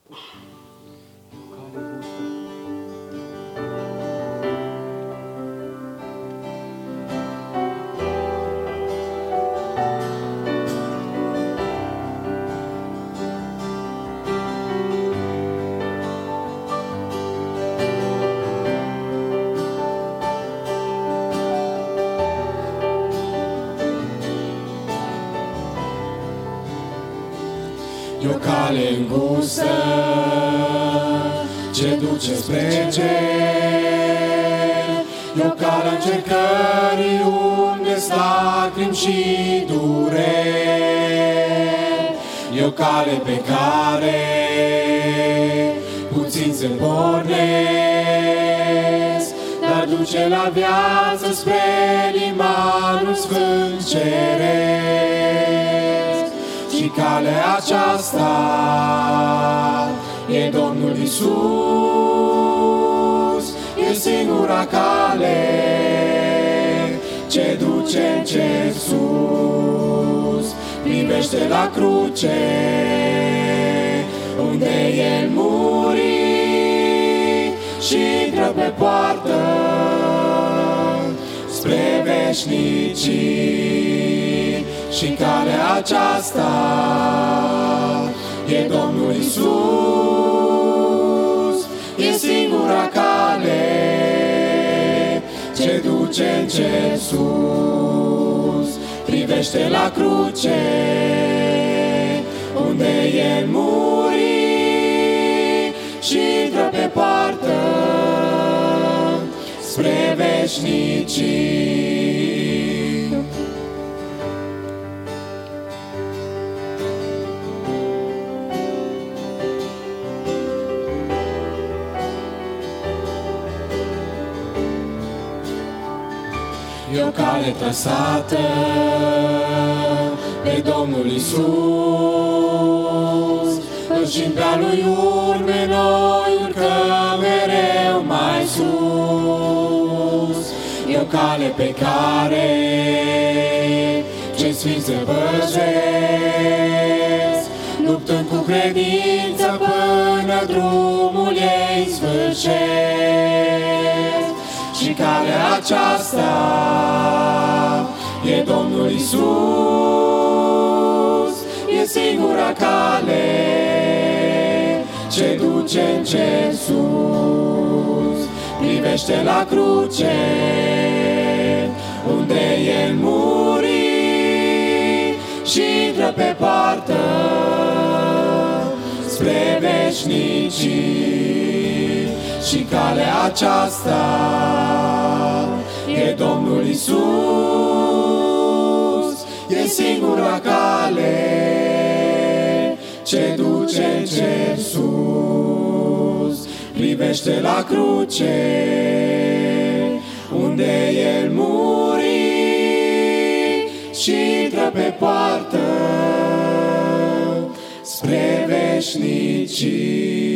E o cale îngustă ce duce spre cer. E o cale încercării unde-s lacrimi și dureri. E o cale pe care puțin se pornesc, dar duce la viață spre limanul sfânt ceresc. Și calea aceasta e Domnul Iisus, e singura cale ce duce în cer sus. Privește la cruce unde El muri și intră pe poartă spre veșnicii. Și calea aceasta e Domnul Iisus, e singura cale ce duce în cer sus. Privește la cruce unde El muri și intră pe poartă spre veșnicii. E o cale trasată de Domnul Iisus, și pe-a Lui urme noi urcăm mereu mai sus. E o cale pe care cei sfinți se păzesc, luptând cu credință până drumul ei sfârșesc. Și calea aceasta e Domnul Iisus, e singura cale ce duce în cer sus. Privește la cruce unde El muri și intră pe poartă spre veșnicii. Și calea aceasta e Domnul Iisus, e singura cale ce duce în cer sus. Privește la cruce unde El muri și intră pe poartă spre veșnicii.